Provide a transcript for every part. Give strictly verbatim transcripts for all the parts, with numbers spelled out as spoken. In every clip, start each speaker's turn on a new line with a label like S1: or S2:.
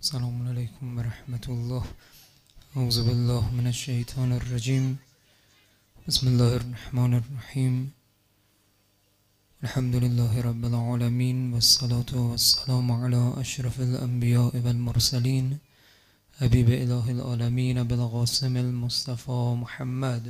S1: السلام علیکم و رحمت الله. اعوذ بالله من الشیطان الرجیم. بسم الله الرحمن الرحیم. الحمد لله رب العالمین والصلاة والسلام علی اشرف الانبیاء والمرسلین حبیب اله العالمین بالقاسم المصطفى محمد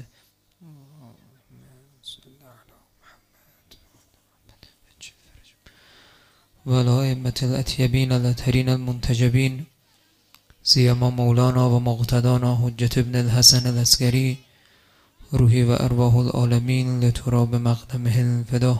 S1: و الائمة الاطیبین الاطهرین المنتجبین سیما مولانا و مقتدانا حجت ابن الحسن العسکری روحی و ارواح العالمین لتراب مقدمه الفدا.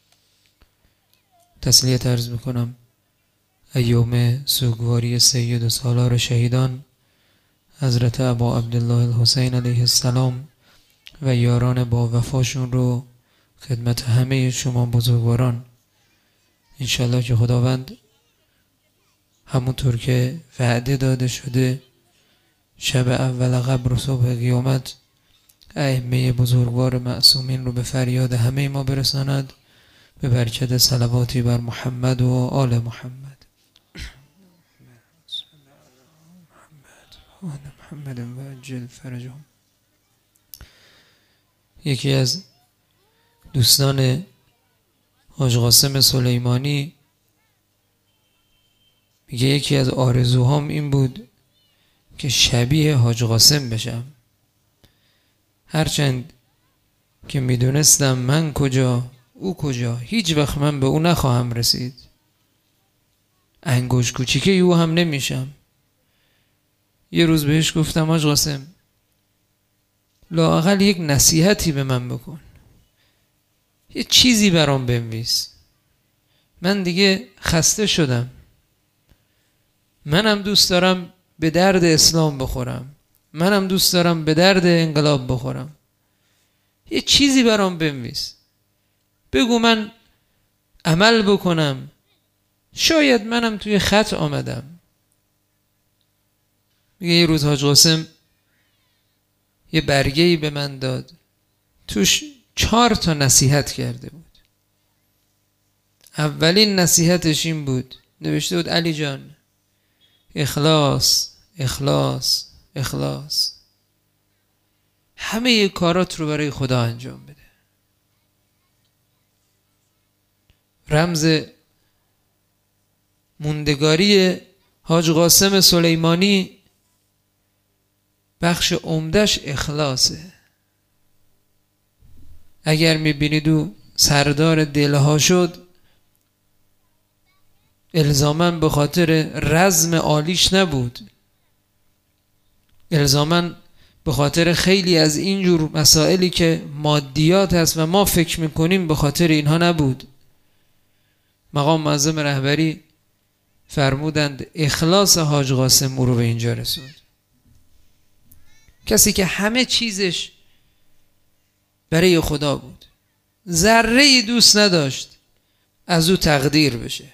S1: تسلیت عرض میکنم ایام سوگواری سید و سالار شهیدان حضرت ابا عبدالله الحسین علیه السلام و یاران با وفاشون رو خدمت همه شما بزرگواران. انشالله که خداوند همونطور که وعده داده شده شب اول قبر و صبح قیامت ائمه بزرگوار معصومین رو به فریاد همه ما برساند به برکت صلواتی بر محمد و آل محمد. محمد و عجل فرجهم. یکی از دوستان حاج قاسم سلیمانی میگه یکی از آرزوهام این بود که شبیه حاج قاسم بشم، هرچند که میدونستم من کجا او کجا هیچ وقت من به او نخواهم رسید، انگوش کوچیکه او هم نمیشم. یه روز بهش گفتم حاج قاسم لااقل یک نصیحتی به من بکن، یه چیزی برام بنویس، من دیگه خسته شدم، منم دوست دارم به درد اسلام بخورم، منم دوست دارم به درد انقلاب بخورم، یه چیزی برام بنویس، بگو من عمل بکنم، شاید منم توی خط آمدم. میگه یه روز حاج قاسم یه برگه‌ای به من داد، توش چهار تا نصیحت کرده بود. اولین نصیحتش این بود، نوشته بود علی جان اخلاص اخلاص اخلاص، همه کارات رو برای خدا انجام بده. رمز موندگاری حاج قاسم سلیمانی بخش عمدش اخلاصه. اگر میبینید او سردار دلها شد الزاماً به خاطر رزم عالیش نبود، الزاماً به خاطر خیلی از اینجور مسائلی که مادیات هست و ما فکر میکنیم به خاطر اینها نبود. مقام معظم رهبری فرمودند اخلاص حاج قاسم او رو به اینجا رسوند. کسی که همه چیزش برای خدا بود، ذره دوست نداشت از او تقدیر بشه.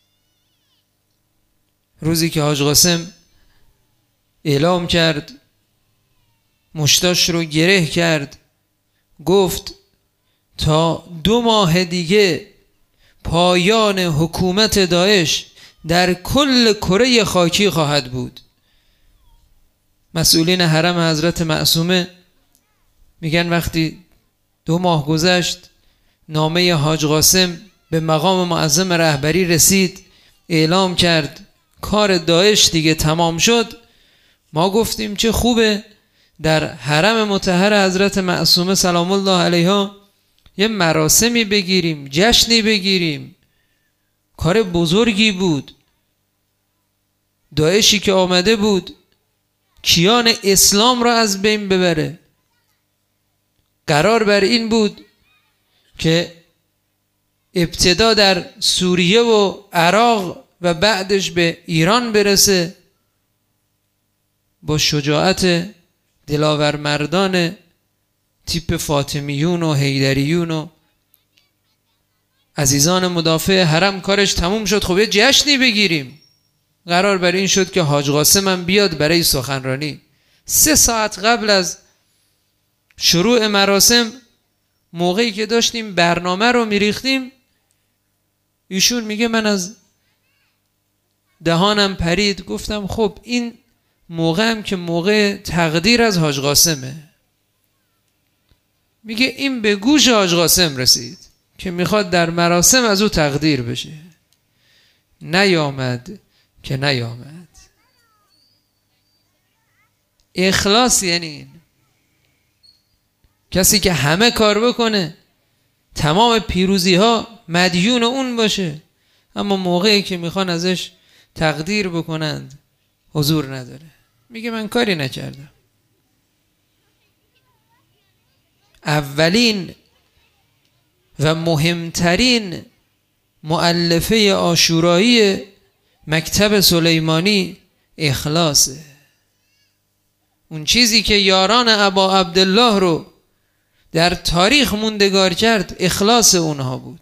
S1: روزی که حاج قاسم اعلام کرد، مشتاش رو گره کرد، گفت تا دو ماه دیگه پایان حکومت داعش در کل کره خاکی خواهد بود. مسئولین حرم حضرت معصومه میگن وقتی دو ماه گذشت نامه حاج قاسم به مقام معظم رهبری رسید، اعلام کرد کار داعش دیگه تمام شد. ما گفتیم چه خوبه در حرم مطهر حضرت معصومه سلام الله علیها یه مراسمی بگیریم، جشنی بگیریم، کار بزرگی بود. داعشی که آمده بود کیان اسلام را از بین ببره. قرار بر این بود که ابتدا در سوریه و عراق و بعدش به ایران برسه. با شجاعت دلاور مردان تیپ فاطمیون و حیدریون و عزیزان مدافع حرم کارش تموم شد. خب یه جشنی بگیریم. قرار بر این شد که حاج قاسم هم بیاد برای سخنرانی. سه ساعت قبل از شروع مراسم، موقعی که داشتیم برنامه رو میریختیم، ایشون میگه من از دهانم پرید، گفتم خب این موقع هم که موقع تقدیر از حاج قاسمه. میگه این به گوش حاج قاسم رسید که میخواد در مراسم از او تقدیر بشه. نیامد که نیامد. اخلاص یعنی این. کسی که همه کار بکنه، تمام پیروزی ها مدیون اون باشه، اما موقعی که میخوان ازش تقدیر بکنند حضور نداره. میگه من کاری نکردم. اولین و مهمترین مؤلفه عاشورایی مکتب سلیمانی اخلاصه. اون چیزی که یاران ابا عبدالله رو در تاریخ موندگار کرد اخلاص اونها بود.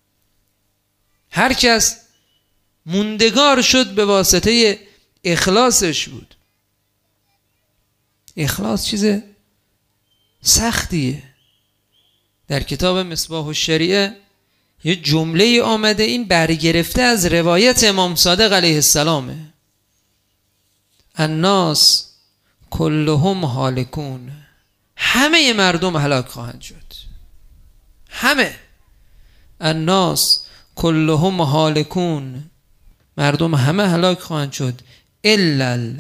S1: هر کس موندگار شد به واسطه اخلاصش بود. اخلاص چیز سختیه. در کتاب مصباح الشریعه یه جمله آمده، این برگرفته از روایت امام صادق علیه السلامه. الناس کلهم هالکون، همه مردم هلاک خواهند شد. همه. الناس کلهم هالکون، مردم همه هلاک خواهند شد، الا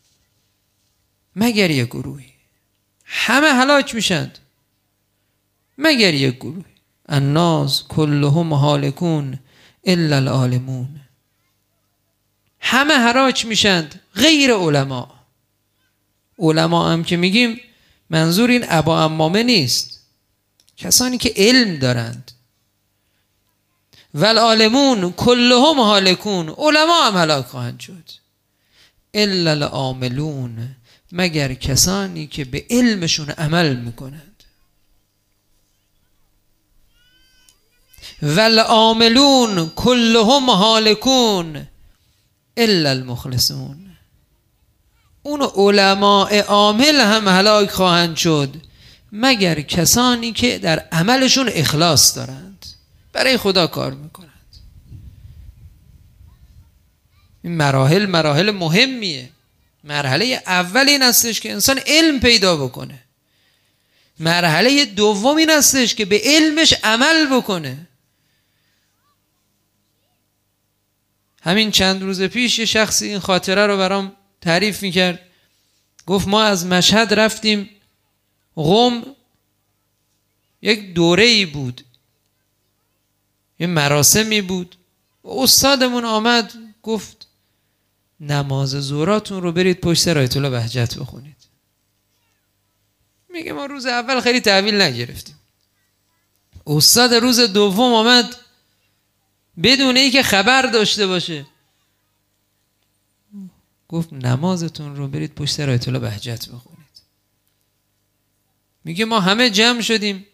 S1: مگر یک گروهی. همه هلاک میشند مگر یک گروه. الناس کلهم هالکون الا العالمون، همه هلاک میشند غیر علما. علما هم که میگیم منظور این ابا امامه نیست، کسانی که علم دارند. والعالمون کلهم هالکون، علما هم هلاک خواهند شد. الا العاملون، مگر کسانی که به علمشون عمل میکنند. والعاملون کلهم هالکون الا المخلصون، اون علماء عامل هم هلاک خواهند شد مگر کسانی که در عملشون اخلاص دارند، برای خدا کار میکنند. این مراحل مراحل مهمیه. مرحله اول این هستش که انسان علم پیدا بکنه. مرحله دوم این هستش که به علمش عمل بکنه. همین چند روز پیش یه شخصی این خاطره رو برام تعریف میکرد. گفت ما از مشهد رفتیم قم، یک دوره‌ای بود، یه مراسمی بود. استادمون آمد گفت نماز ظهراتون رو برید پشت سر آیت الله بهجت بخونید. میگه ما روز اول خیلی تحویل نگرفتیم. استاد روز دوم آمد بدون اینکه خبر داشته باشه گفت نمازتون رو برید پشت سر آیت الله بهجت بخونید. میگه ما همه جمع شدیم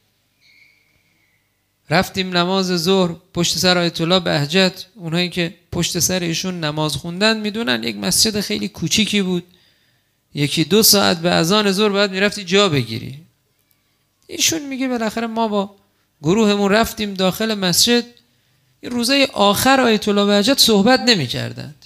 S1: رفتیم نماز ظهر پشت سر آیت الله بهجت. اونایی که پشت سر ایشون نماز خوندن میدونن یک مسجد خیلی کوچیکی بود، یکی دو ساعت به اذان ظهر باید میرفتی جا بگیری. ایشون میگه بالاخره ما با گروهمون رفتیم داخل مسجد. این روزای آخر آیت الله بهجت صحبت نمی کردند.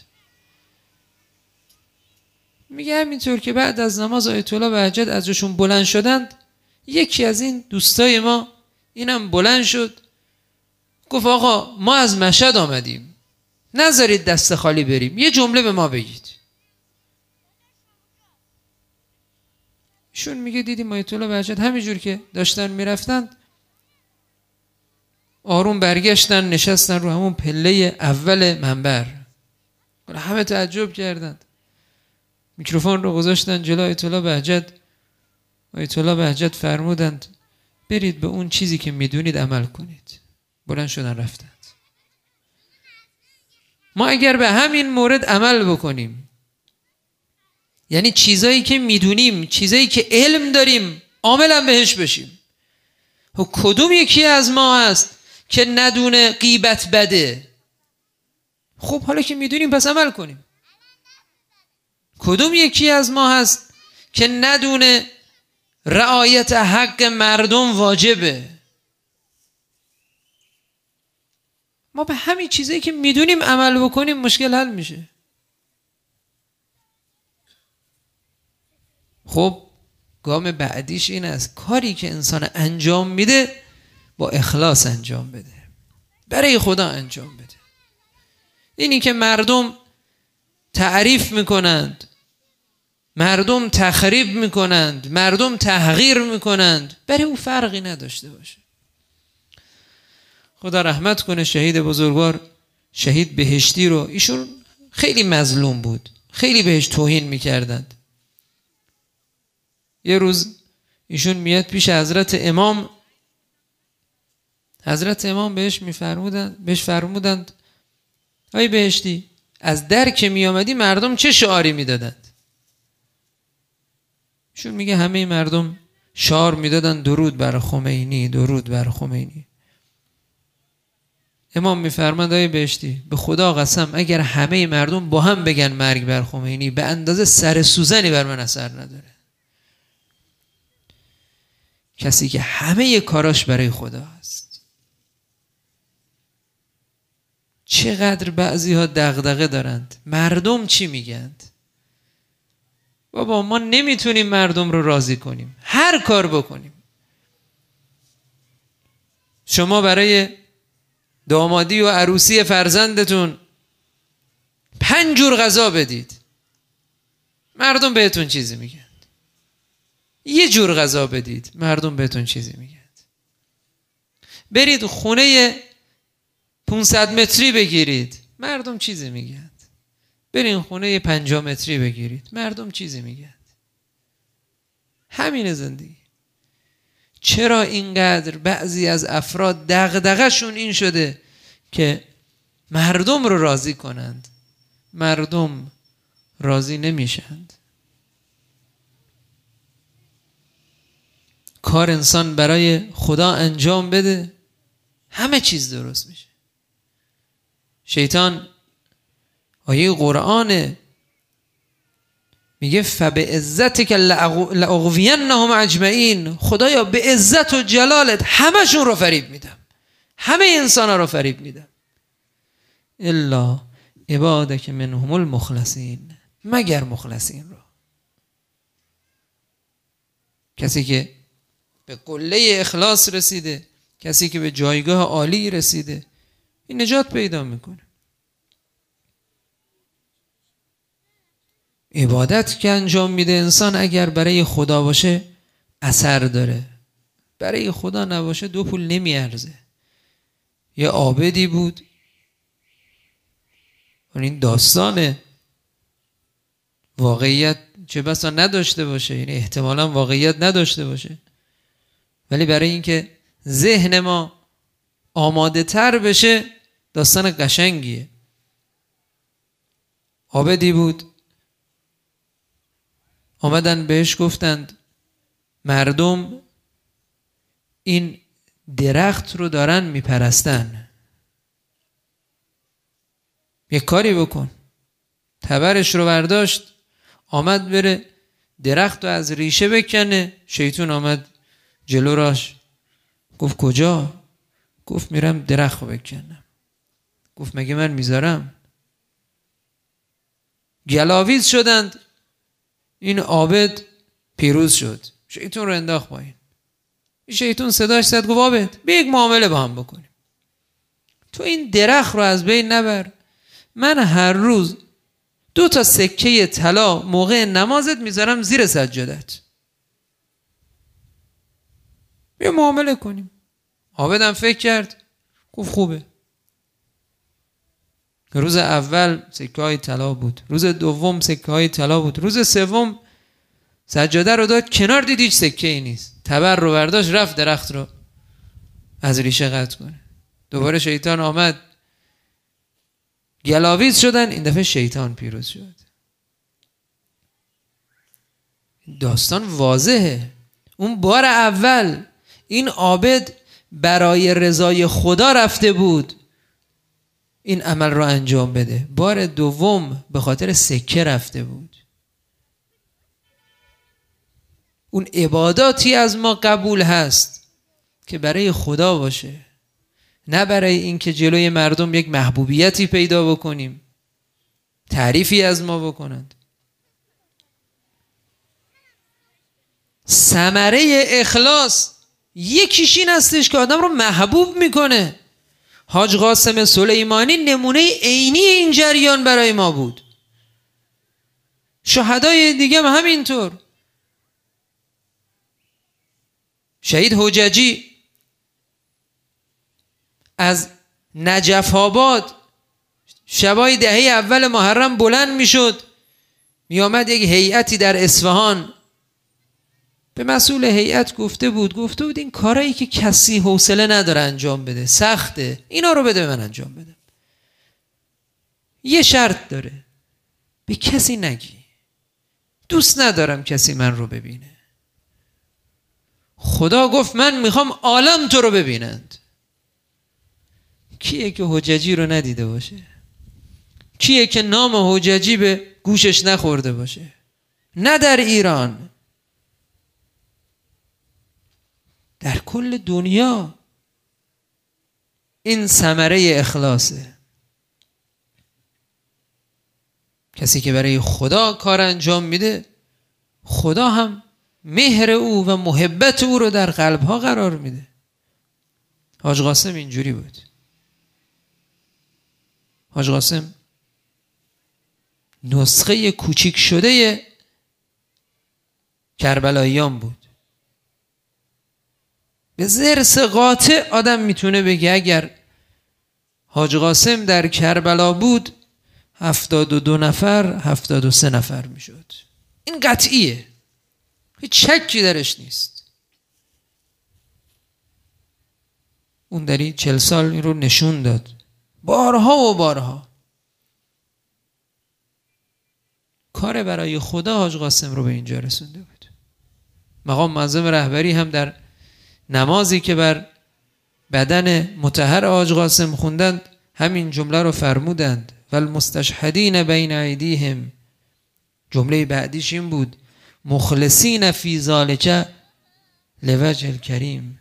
S1: میگه همینطور که بعد از نماز آیت الله بهجت از جاشون بلند شدند، یکی از این دوستای ما اینم بلند شد گفت آقا ما از مشهد آمدیم، نذارید دست خالی بریم، یه جمله به ما بگید. ایشون میگه دیدیم آیت الله بهجت همینجور که داشتن میرفتند آروم برگشتن نشستن رو همون پله اول منبر. همه تعجب کردند. میکروفون رو گذاشتن جلوی آیت الله بهجت. آیت الله بهجت فرمودند برید به اون چیزی که میدونید عمل کنید. بلند شدن رفتند. ما اگر به همین مورد عمل بکنیم، یعنی چیزایی که میدونیم، چیزایی که علم داریم، عاملا بهش بشیم. کدوم یکی از ما هست که ندونه غیبت بده؟ خب حالا که میدونیم پس عمل کنیم. کدوم یکی از ما هست که ندونه رعایت حق مردم واجبه؟ ما به همین چیزایی که میدونیم عمل بکنیم مشکل حل میشه. خب گام بعدیش این است کاری که انسان انجام میده با اخلاص انجام بده، برای خدا انجام بده. اینی که مردم تعریف میکنند، مردم تخریب میکنند، مردم تحقیر میکنند، برای او فرقی نداشته باشه. خدا رحمت کنه شهید بزرگوار، شهید بهشتی رو، ایشون خیلی مظلوم بود، خیلی بهش توهین میکردند. یه روز ایشون میاد پیش حضرت امام، حضرت امام بهش میفرمودند بهش فرمودند ای بهشتی، از در که میامدی مردم چه شعاری میدادند؟ ایشون میگه همه مردم شعار میدادند درود بر خمینی، درود بر خمینی. امام میفرماند ای بهشتی، به خدا قسم اگر همه مردم با هم بگن مرگ بر خمینی، به اندازه سر سوزنی بر من اثر نداره. کسی که همه کاراش برای خدا هست. چقدر بعضی ها دغدغه دارند مردم چی میگند. بابا ما نمیتونیم مردم رو راضی کنیم، هر کار بکنیم. شما برای دامادی و عروسی فرزندتون پنج جور غذا بدید، مردم بهتون چیزی میگن. یه جور غذا بدید، مردم بهتون چیزی میگن. برید خونه پانصد متری بگیرید، مردم چیزی میگن. برید خونه پنجاه متری بگیرید، مردم چیزی میگن. همین زندگی. چرا اینقدر بعضی از افراد دغدغه‌شون این شده که مردم رو راضی کنند، مردم راضی نمیشند. کار انسان برای خدا انجام بده، همه چیز درست میشه. شیطان آیه قرآنه میگه فبعزتک لاغوینهم اجمعین، خدایا به عزت و جلالت همشون رو فریب میدم، همه انسان ها رو فریب میدم، الا عبادک منهم المخلصین، مگر مخلصین رو. کسی که به قله اخلاص رسیده، کسی که به جایگاه عالی رسیده، این نجات پیدا میکنه. عبادت که انجام میده انسان اگر برای خدا باشه اثر داره، برای خدا نباشه دو پول نمیارزه. یه عابدی بود، این داستان واقعیت چه بسا نداشته باشه، یعنی احتمالا واقعیت نداشته باشه، ولی برای اینکه ذهن ما آماده تر بشه داستان قشنگیه. عابدی بود، آمدن بهش گفتند مردم این درخت رو دارن میپرستن، یک کاری بکن. تبرش رو برداشت، آمد بره درخت رو از ریشه بکنه. شیطان آمد جلو راش، گفت کجا؟ گفت میرم درخت رو بکنم. گفت مگه من میذارم؟ گلاویز شدند. این عابد پیروز شد، شیطان رو انداخت پایین. این شیطان صداش زد، گفت عابد بیا یک معامله با هم بکنیم، تو این درخت رو از بین نبر، من هر روز دو تا سکه طلا موقع نمازت میذارم زیر سجادت، بیا معامله کنیم. عابدم فکر کرد، گفت خوبه. روز اول سکه های طلا بود، روز دوم سکه های طلا بود، روز سوم سجاده رو داد کنار، دید هیچ سکه ای نیست. تبر رو برداشت رفت درخت رو از ریشه قطع کنه. دوباره شیطان آمد، گلاویز شدن. این دفعه شیطان پیروز شد. داستان واضحه. اون بار اول این عابد برای رضای خدا رفته بود این عمل رو انجام بده، بار دوم به خاطر سکه رفته بود. اون عباداتی از ما قبول هست که برای خدا باشه، نه برای این که جلوی مردم یک محبوبیتی پیدا بکنیم، تعریفی از ما بکنند. ثمره اخلاص یکیش این هستش که آدم رو محبوب میکنه. حاج قاسم سلیمانی نمونه عینی این جریان برای ما بود. شهدای دیگه هم همینطور. شهید حججی از نجف آباد شبای دهه اول محرم بلند میشد، میامد یک هیئتی در اصفهان. به مسئول هیئت گفته بود گفته بود این کارایی که کسی حوصله نداره انجام بده، سخته، اینا رو بده من انجام بدم. یه شرط داره، به کسی نگی، دوست ندارم کسی من رو ببینه. خدا گفت من میخوام عالم تو رو ببینند. کیه که حججی رو ندیده باشه؟ کیه که نام حججی به گوشش نخورده باشه؟ نه در ایران، در کل دنیا. این ثمره اخلاصه. کسی که برای خدا کار انجام میده، خدا هم مهر او و محبت او رو در قلبها قرار میده. حاج قاسم اینجوری بود. حاج قاسم نسخه کوچیک شده کربلاییان بود. به ضرس قاطع آدم میتونه بگه اگر حاج قاسم در کربلا بود هفتاد و دو نفر هفتاد و سه نفر میشد. این قطعیه، هیچ شکی درش نیست. اون در این چل سال این رو نشون داد بارها و بارها. کار برای خدا حاج قاسم رو به اینجا رسونده بود. مقام معظم رهبری هم در نمازی که بر بدن مطهر حاج قاسم خوندند همین جمله رو فرمودند: والمستشهدین بین ایدیهم. جمله بعدیش این بود: مخلصین فی ذالک لوجه الکریم.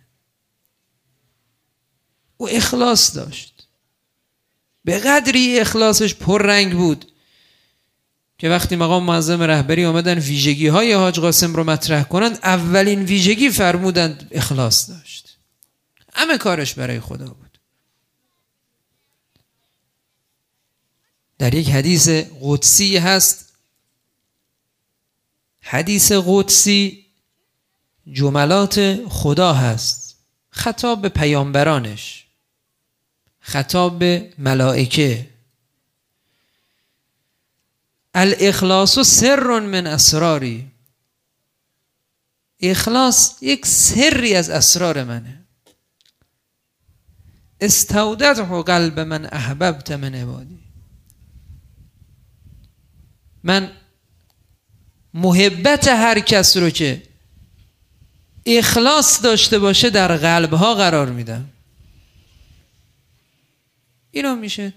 S1: او اخلاص داشت، به قدری اخلاصش پررنگ بود که وقتی مقام معظم رهبری آمدن ویژگی های حاج قاسم رو مطرح کنند، اولین ویژگی فرمودند اخلاص داشت. همه کارش برای خدا بود. در یک حدیث قدسی هست، حدیث قدسی جملات خدا هست، خطاب به پیامبرانش، خطاب به ملائکه. الاخلاص سر من اسراری. اخلاص یک سری از اسرار منه. استودعته قلب من احببت من عبادی. من محبت هر کس رو که اخلاص داشته باشه در قلبها قرار میدم. اینا میشه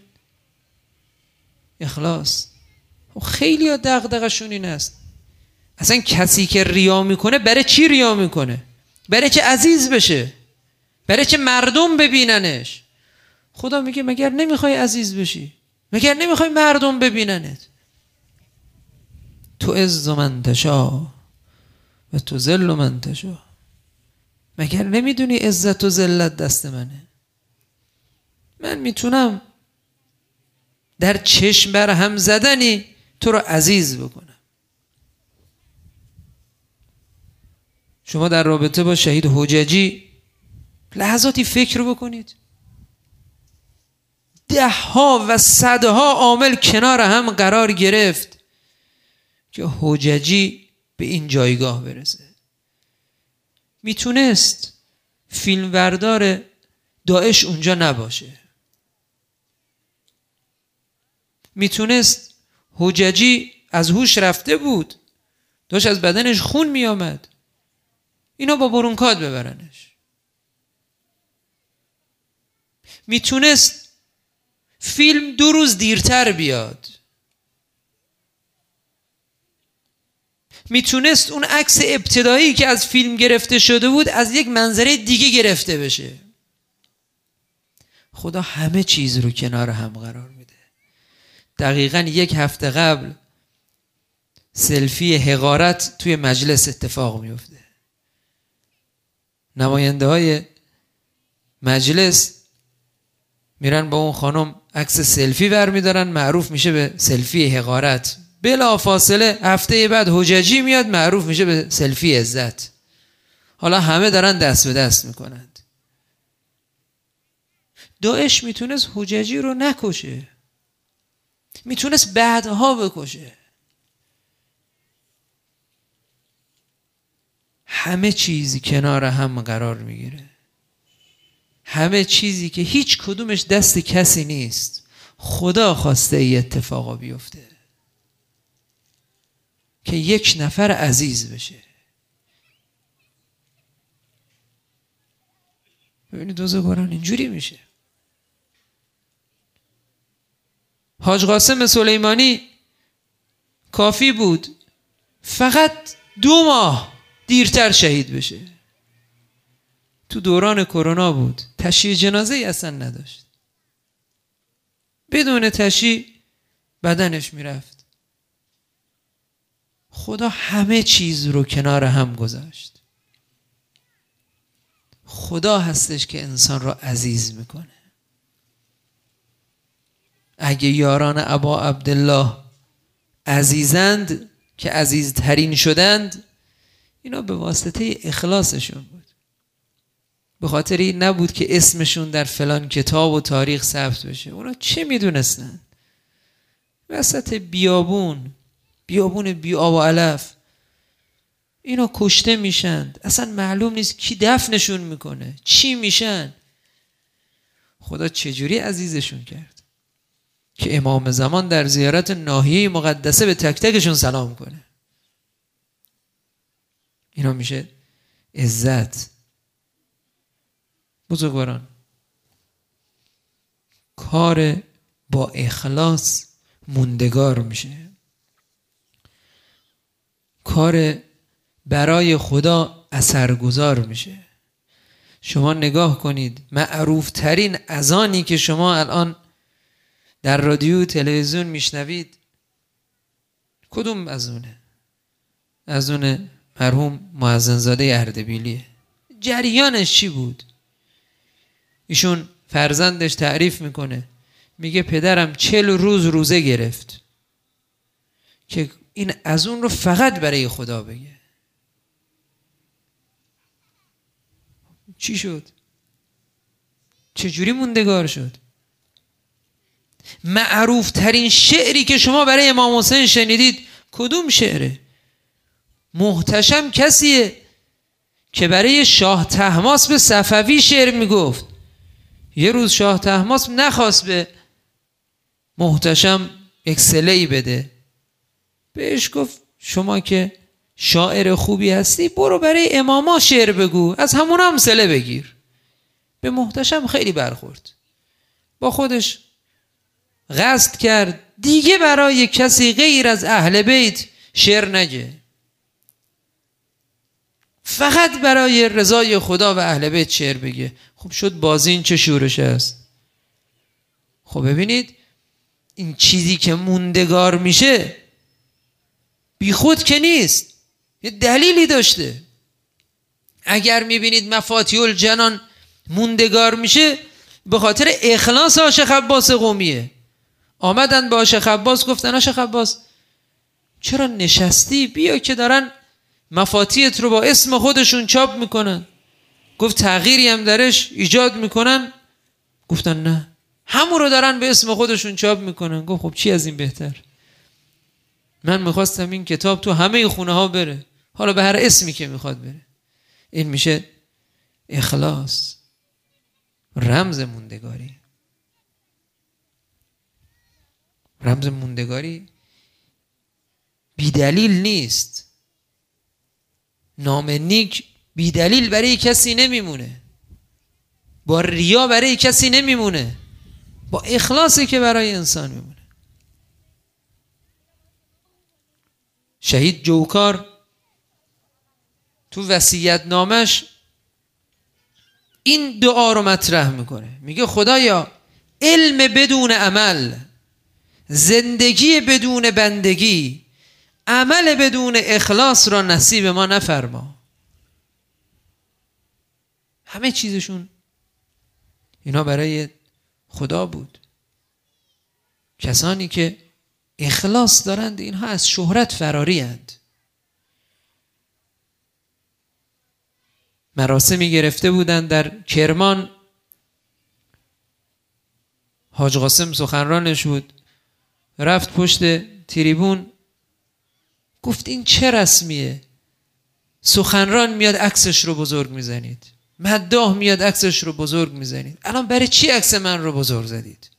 S1: اخلاص. خیلی ها دغدغه‌شون این است اصلا کسی که ریا میکنه برای چی ریا میکنه؟ برای که عزیز بشه، برای که مردم ببیننش. خدا میگه مگر نمیخوای عزیز بشی؟ مگر نمیخوای مردم ببیننت؟ تو عز من تشا و تو ذل من تشا. مگر نمیدونی عزت و ذلت دست منه؟ من میتونم در چشم بر هم زدنی تو رو عزیز بکنم. شما در رابطه با شهید حججی لحظاتی فکر بکنید. ده ها و صدها عامل کنار هم قرار گرفت که حججی به این جایگاه برسه. میتونست فیلمبردار داعش اونجا نباشه. میتونست حججی از هوش رفته بود، داشت از بدنش خون میامد، اینا با برونکاد ببرنش. میتونست فیلم دو روز دیرتر بیاد. میتونست اون عکس ابتدایی که از فیلم گرفته شده بود از یک منظره دیگه گرفته بشه. خدا همه چیز رو کنار هم قرار میده. دقیقاً یک هفته قبل سلفی حقارت توی مجلس اتفاق میفته. نماینده های مجلس میرن با اون خانم عکس سلفی برمیدارن، معروف میشه به سلفی حقارت. بلا فاصله هفته بعد حججی میاد، معروف میشه به سلفی عزت. حالا همه دارن دست به دست میکنند. داعش میتونست حججی رو نکشه، میتونست بعدها بکشه. همه چیزی کنار هم قرار میگیره، همه چیزی که هیچ کدومش دست کسی نیست، خدا خواسته ای اتفاقا بیفته که یک نفر عزیز بشه. ببینید بزرگواران اینجوری میشه. حاج قاسم سلیمانی کافی بود فقط دو ماه دیرتر شهید بشه. تو دوران کرونا بود، تشییع جنازه ای اصلا نداشت، بدون تشییع بدنش میرفت. خدا همه چیز رو کنار هم گذاشت. خدا هستش که انسان رو عزیز میکنه. اگه یاران ابا عبدالله عزیزند که عزیزترین شدند، اینا به واسطه اخلاصشون بود. به خاطر این نبود که اسمشون در فلان کتاب و تاریخ ثبت بشه. اونا چه میدونستن؟ وسط بیابون، بیابون بی آب و علف، اینا کشته میشند، اصلا معلوم نیست کی دفنشون میکنه، چی میشن. خدا چجوری عزیزشون کرد که امام زمان در زیارت ناحیه مقدسه به تک تکشون سلام کنه. اینا میشه عزت. بزرگواران، کار با اخلاص موندگار میشه. کار برای خدا اثرگذار میشه. شما نگاه کنید، معروف ترین اذانی که شما الان در رادیو تلویزیون میشنوید کدوم اذونه؟ اذان مرحوم مؤذنزاده اردبیلیه. جریانش چی بود؟ ایشون فرزندش تعریف میکنه، میگه پدرم چل روز روزه گرفت که این اذان رو فقط برای خدا بگه. چی شد؟ چجوری موندگار شد؟ معروف ترین شعری که شما برای امام حسین شنیدید کدوم شعره؟ محتشم کسیه که برای شاه طهماسب صفوی شعر میگفت. یه روز شاه طهماسب نخواست به محتشم یک صله‌ای بده، بهش گفت شما که شاعر خوبی هستی برو برای اماما شعر بگو، از همون هم صله بگیر. به محتشم خیلی برخورد، با خودش قصد کرد دیگه برای کسی غیر از اهل بیت شعر نگه، فقط برای رضای خدا و اهل بیت شعر بگه. خب شد بازی این چه شورش است. خب ببینید این چیزی که موندگار میشه بی خود که نیست، یه دلیلی داشته. اگر میبینید مفاتیح الجنان موندگار میشه به خاطر اخلاص عاشق عباس قمیه. آمدن با عاشق عباس گفتن عاشق عباس چرا نشستی؟ بیا که دارن مفاتیحت رو با اسم خودشون چاپ میکنن. گفت تغییری هم درش ایجاد میکنن؟ گفتن نه، همون رو دارن به اسم خودشون چاپ میکنن. گفت خب چی از این بهتر؟ من میخواستم این کتاب تو همه خونه ها بره، حالا به هر اسمی که میخواد بره. این میشه اخلاص، رمز موندگاری. رمز موندگاری بیدلیل نیست. نام نیک بیدلیل برای کسی نمیمونه، با ریا برای کسی نمیمونه، با اخلاصی که برای انسان میمونه. شهید جوکار تو وصیت نامش این دعا رو مطرح میکنه، میگه خدایا علم بدون عمل، زندگی بدون بندگی، عمل بدون اخلاص را نصیب ما نفرما. همه چیزشون اینا برای خدا بود. کسانی که اخلاص دارند اینها از شهرت فراری اند. مراسمی گرفته بودند در کرمان، حاج قاسم سخنرانش بود، رفت پشت تریبون گفت این چه رسمیه؟ سخنران میاد عکسش رو بزرگ میزنید، مداح میاد عکسش رو بزرگ میزنید. الان برای چی عکس من رو بزرگ زدید؟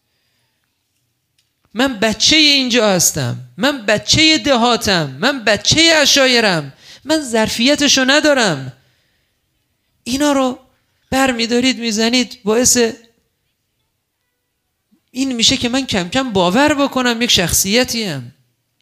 S1: من بچه اینجا هستم، من بچه دهاتم، من بچه عشایرم، من ظرفیتشو ندارم. اینا رو بر میدارید میزنید، باعث این میشه که من کم کم باور بکنم یک شخصیتیم.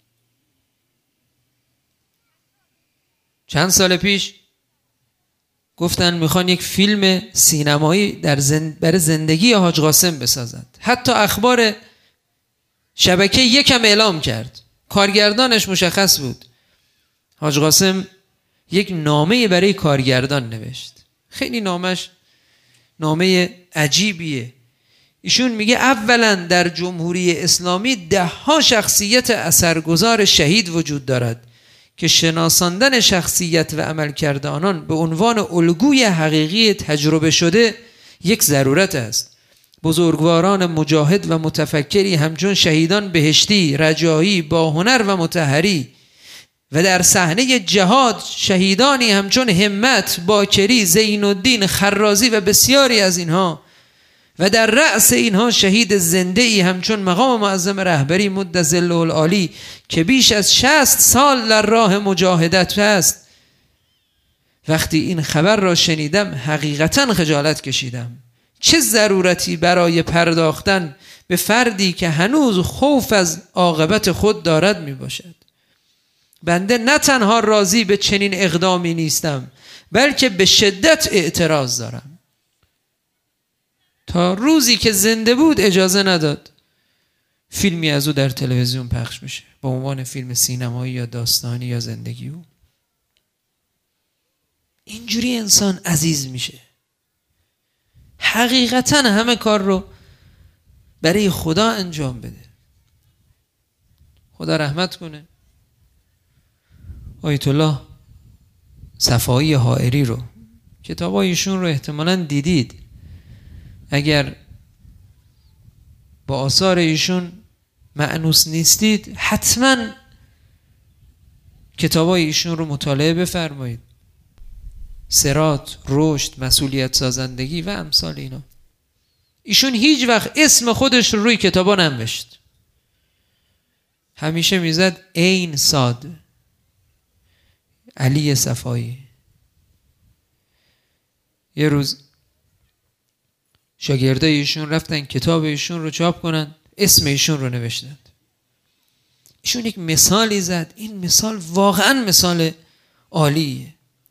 S1: چند سال پیش گفتن میخوان یک فیلم سینمایی در زند... برای زندگی حاج قاسم بسازند. حتی اخبار شبکه یکم اعلام کرد، کارگردانش مشخص بود. حاج قاسم یک نامه برای کارگردان نوشت، خیلی نامش نامه عجیبیه. ایشون میگه اولا در جمهوری اسلامی ده ها شخصیت اثرگذار شهید وجود دارد که شناساندن شخصیت و عملکرد آنان به عنوان الگوی حقیقی تجربه شده یک ضرورت است. بزرگواران مجاهد و متفکری همچون شهیدان بهشتی، رجایی، با هنر و مطهری و در صحنه جهاد شهیدانی همچون همت، باکری، زین الدین، خرازی و بسیاری از اینها و در رأس اینها شهید زنده ای همچون مقام معظم رهبری مد ظله العالی که بیش از شصت سال در راه مجاهدت است. وقتی این خبر را شنیدم حقیقتا خجالت کشیدم. چه ضرورتی برای پرداختن به فردی که هنوز خوف از عاقبت خود دارد می باشد؟ بنده نه تنها راضی به چنین اقدامی نیستم بلکه به شدت اعتراض دارم. تا روزی که زنده بود اجازه نداد فیلمی از او در تلویزیون پخش میشه با عنوان فیلم سینمایی یا داستانی یا زندگی او. اینجوری انسان عزیز میشه. حقیقتا همه کار رو برای خدا انجام بده. خدا رحمت کنه آیت الله صفایی حائری رو، کتابای ایشون رو احتمالاً دیدید. اگر با آثار ایشون مأنوس نیستید حتما کتابای ایشون رو مطالعه بفرمایید. صراط، رشد، مسئولیت سازندگی و امثال اینا. ایشون هیچ وقت اسم خودش رو روی کتابا ننوشت، همیشه میزد عین صاد علی صفایی. یه روز شاگردای ایشون رفتن کتاب ایشون رو چاپ کنن، اسم ایشون رو نوشتند. ایشون یک مثالی زد، این مثال واقعا مثال عالیه.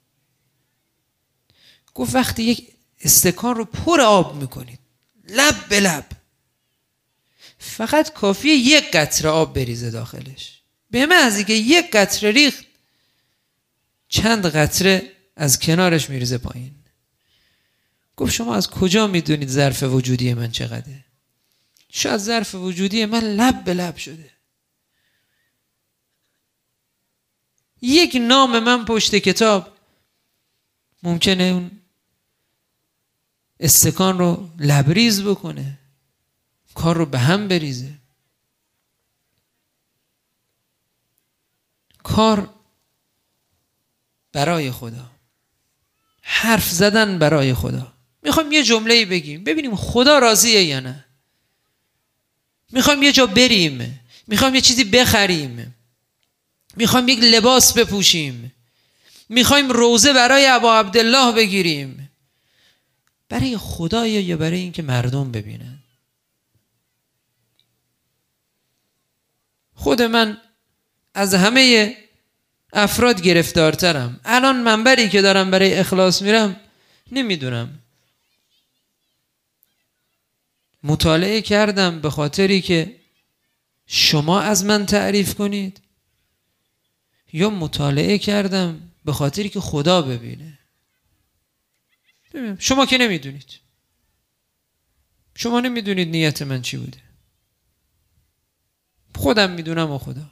S1: گفت وقتی یک استکان رو پر آب میکنید لب به لب، فقط کافیه یک قطره آب بریزه داخلش. به محض اینکه یک قطره ریخت چند قطره از کنارش میریزه پایین. گفت شما از کجا میدونید ظرف وجودی من چقدره؟ شاید ظرف وجودی من لب به لب شده. یک نام من پشت کتاب ممکنه اون استکان رو لبریز بکنه، کار رو به هم بریزه. کار برای خدا، حرف زدن برای خدا. میخوایم یه جمله‌ای بگیم ببینیم خدا راضیه یا نه. میخوایم یه جا بریم، میخوایم یه چیزی بخریم، میخوایم یک لباس بپوشیم، میخوایم روزه برای ابا عبدالله بگیریم. برای خدا یا برای اینکه مردم ببینن؟ خود من از همه افراد گرفتارترم. الان منبری که دارم برای اخلاص میرم نمیدونم، مطالعه کردم به خاطری که شما از من تعریف کنید یا مطالعه کردم به خاطری که خدا ببینه. شما که نمیدونید، شما نمیدونید نیت من چی بوده، خودم میدونم و خدا.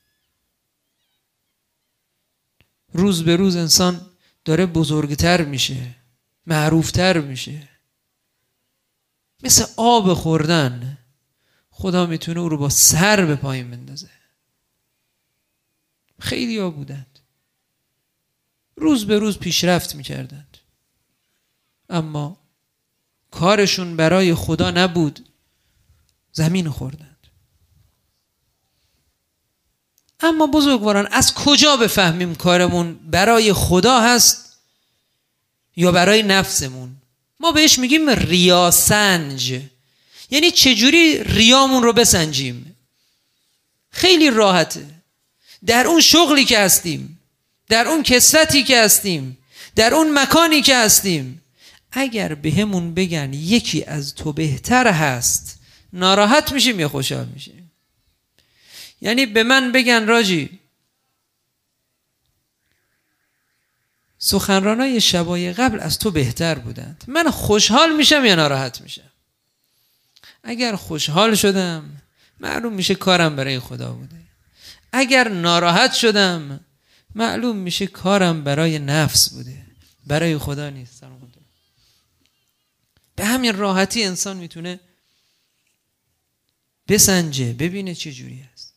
S1: روز به روز انسان داره بزرگتر میشه، معروفتر میشه، مثل آب خوردن خدا میتونه او رو با سر به پایین بندازه. خیلی ها بودند روز به روز پیشرفت میکردند، اما کارشون برای خدا نبود، زمین خوردند. اما بزرگواران، از کجا بفهمیم کارمون برای خدا هست یا برای نفسمون؟ ما بهش میگیم ریاسنج. یعنی چجوری ریامون رو بسنجیم؟ خیلی راحته. در اون شغلی که هستیم، در اون کسرتی که هستیم، در اون مکانی که هستیم، اگر به همون بگن یکی از تو بهتر هست، ناراحت میشیم یا خوشحال میشیم؟ یعنی به من بگن راجی سخنرانای شبای قبل از تو بهتر بودند، من خوشحال میشم یا ناراحت میشم؟ اگر خوشحال شدم معلوم میشه کارم برای خدا بوده، اگر ناراحت شدم معلوم میشه کارم برای نفس بوده، برای خدا نیست. به همین راحتی انسان میتونه بسنجه، ببینه چه جوری است.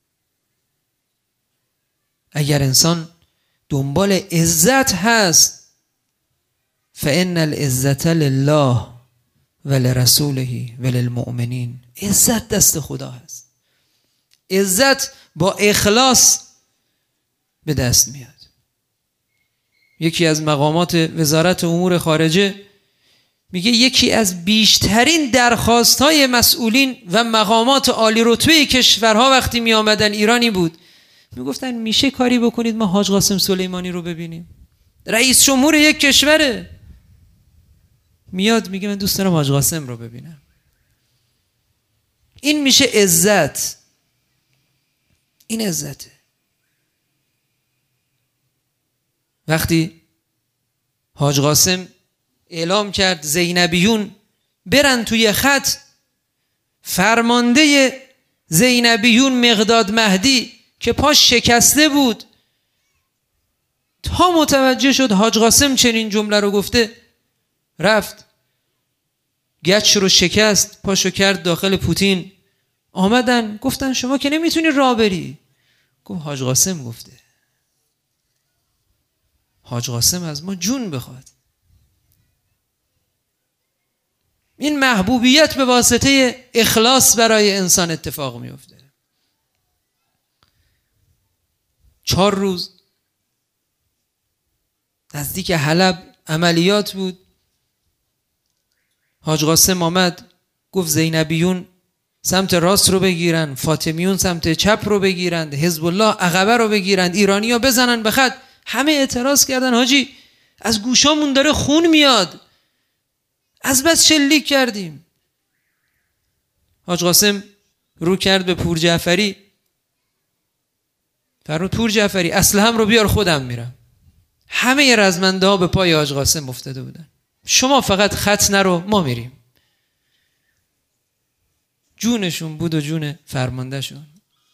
S1: اگر انسان دنبال عزت هست، فإن العزة لله ولرسوله وللمؤمنین، عزت دست خدا هست. عزت با اخلاص به دست میاد. یکی از مقامات وزارت امور خارجه میگه یکی از بیشترین درخواست‌های مسئولین و مقامات عالی رتبه کشورها وقتی می آمدن ایرانی بود، میگفتن میشه کاری بکنید ما حاج قاسم سلیمانی رو ببینیم؟ رئیس جمهور یک کشوره، میاد میگه من دوست دارم حاج قاسم رو ببینم. این میشه عزت. این عزته. وقتی حاج قاسم اعلام کرد زینبیون برن توی خط، فرمانده زینبیون مقداد مهدی که پاش شکسته بود، تا متوجه شد حاج قاسم چنین جمله رو گفته، رفت گچ رو شکست، پاشو کرد داخل پوتین. آمدن گفتن شما که نمیتونی راه بری. گفت حاج قاسم گفته. حاج قاسم از ما جون بخواد. این محبوبیت به واسطه اخلاص برای انسان اتفاق میفته. چهار روز نزدیک حلب عملیات بود. حاج قاسم آمد گفت زینبیون سمت راست رو بگیرن، فاطمیون سمت چپ رو بگیرند، حزب الله عقبه رو بگیرند، ایرانی ها بزنن به خط. همه اعتراض کردن حاجی از گوشامون داره خون میاد، از بس شلیک کردیم. حاج قاسم رو کرد به پور جعفری، فرمود پور جعفری اسلحه‌ام رو بیار خودم میرم. همه رزمنده ها به پای حاج قاسم افتاده بودن. شما فقط خط نرو، ما میریم. جونشون بود و جون فرمانده شون.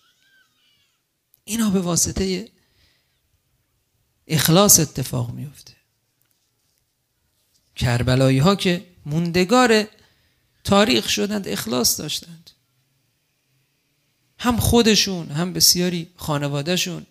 S1: اینا به واسطه اخلاص اتفاق میفته. کربلایی ها که موندگار تاریخ شدند اخلاص داشتند، هم خودشون هم بسیاری خانوادهشون.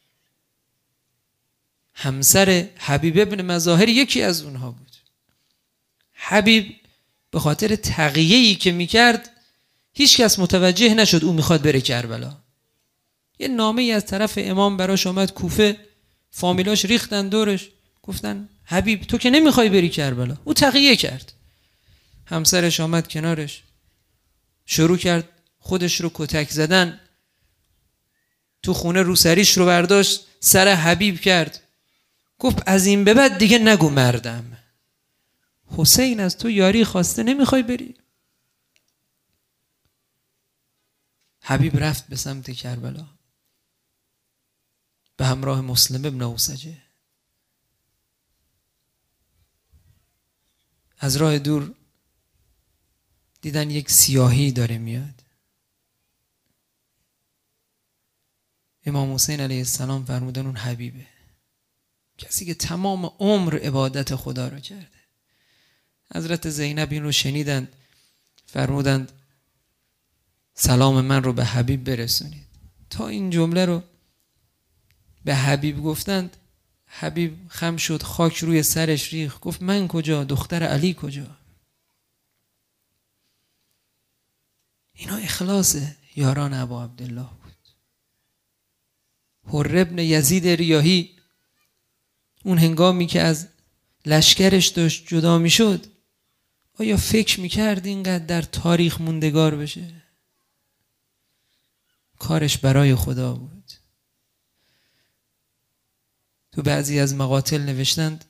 S1: همسر حبیب ابن مظاهر یکی از اونها بود. حبیب به خاطر تقیه‌ای که میکرد هیچ کس متوجه نشد او میخواد بره کربلا. یه نامه ای از طرف امام براش آمد کوفه، فامیلاش ریختن دورش، گفتن حبیب تو که نمیخوای بری کربلا. او تقیه کرد. همسرش آمد کنارش، شروع کرد خودش رو کتک زدن. تو خونه روسریش رو برداشت سر حبیب کرد، گفت از این به بعد دیگه نگو مردم. حسین از تو یاری خواسته، نمیخوای بری؟ حبیب رفت به سمت کربلا به همراه مسلم ابن اوسجه. از راه دور دیدن یک سیاهی داره میاد. امام حسین علیه السلام فرمودن اون حبیبه، کسی که تمام عمر عبادت خدا رو کرده. حضرت زینب این رو شنیدند، فرمودند سلام من رو به حبیب برسونید. تا این جمله رو به حبیب گفتند، حبیب خم شد، خاک روی سرش ریخت، گفت من کجا؟ دختر علی کجا؟ اینا اخلاص یاران ابا عبدالله بود. حر ابن یزید ریاحی اون هنگامی که از لشکرش داشت جدا می شد، آیا فکر می کرد اینقدر در تاریخ موندگار بشه؟ کارش برای خدا بود. تو بعضی از مقاتل نوشتند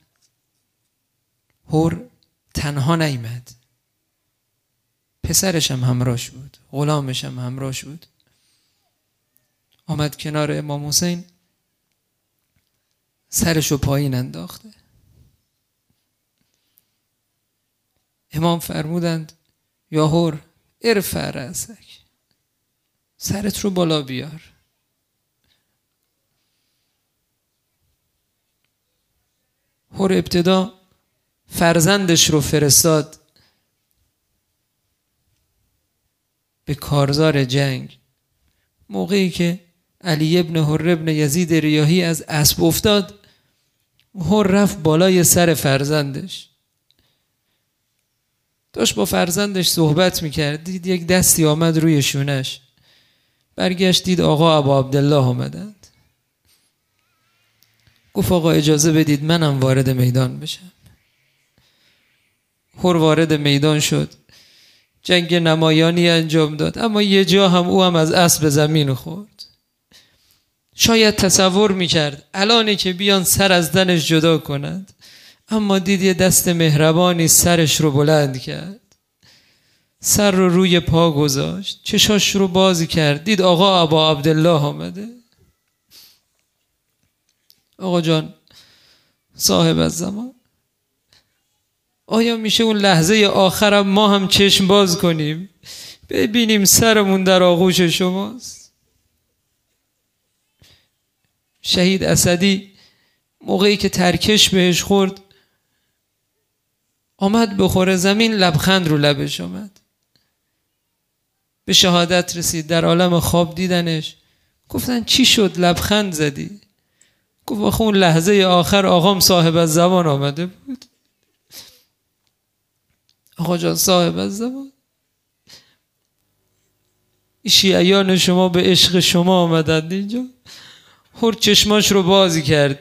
S1: حر تنها نیامد، پسرش هم همراهش بود، غلامش هم همراهش بود. آمد کنار امام حسین، سرشو پایین انداخته. امام فرمودند یا حر ارفع رأسک، سرت رو بالا بیار. حر ابتدا فرزندش رو فرستاد به کارزار جنگ. موقعی که علی ابن حر ابن یزید ریاحی از اسب افتاد، حر رفت بالای سر فرزندش، داشت با فرزندش صحبت میکرد، دید یک دستی آمد روی شونش، برگشت دید آقا ابا عبدالله آمدند. گفت آقا اجازه بدید منم وارد میدان بشم. حر وارد میدان شد، جنگ نمایانی انجام داد، اما یه جا هم او هم از اسب زمین خورد. شاید تصور میکرد الانی که بیان سر از دنش جدا کنند، اما دید یه دست مهربانی سرش رو بلند کرد، سر رو روی پا گذاشت، چشاش رو بازی کرد، دید آقا ابا عبدالله آمده. آقا جان صاحب الزمان، آیا میشه اون لحظه آخرم ما هم چشم باز کنیم ببینیم سرمون در آغوش شماست؟ شهید اسدی موقعی که ترکش بهش خورد، آمد بخوره زمین، لبخند رو لبش آمد، به شهادت رسید. در عالم خواب دیدنش، گفتن چی شد لبخند زدی؟ گفت آخه اون لحظه آخر آقام صاحب الزمان آمده بود. آقا جان صاحب الزمان، شیعیان شما به عشق شما آمدند اینجا. حر چشماش رو بازی کرد،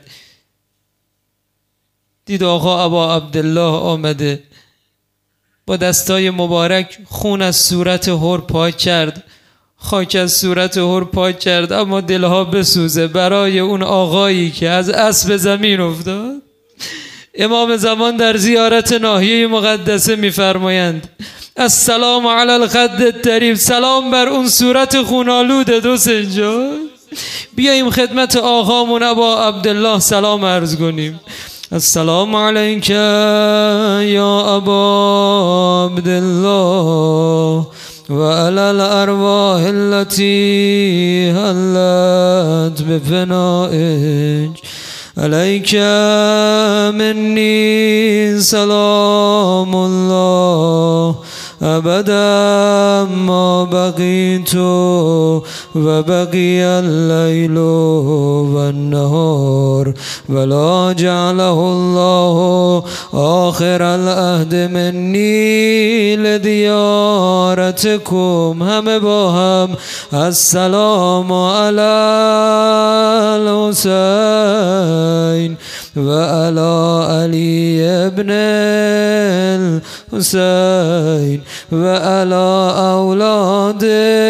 S1: دید آقا ابا عبدالله آمده، با دستای مبارک خون از صورت حر پاک کرد، خاک از صورت حر پاک کرد، اما دلها بسوزه برای اون آقایی که از اسب زمین افتاد. امام زمان در زیارت ناحیه مقدسه میفرمایند السلام علی الخد الطریب، سلام بر اون صورت خونالود حسین جان. بیاییم خدمت آقامون ابا عبدالله سلام عرض کنیم. السلام علیک یا ابا عبدالله و علی الارواح التي حلت بفنائک، علیک منی سلام الله ابدا ما بقیت و بقی اللیل و النهار ولا جعله الله آخر العهد منی لدیارتکم. همه با هم السلام علی الحسین و علی علی ابن الحسین و علی اولاد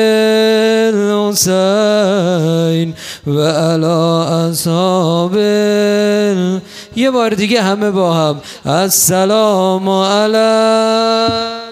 S1: الحسین و علی اصحاب. یه بار دیگه همه با هم السلام علی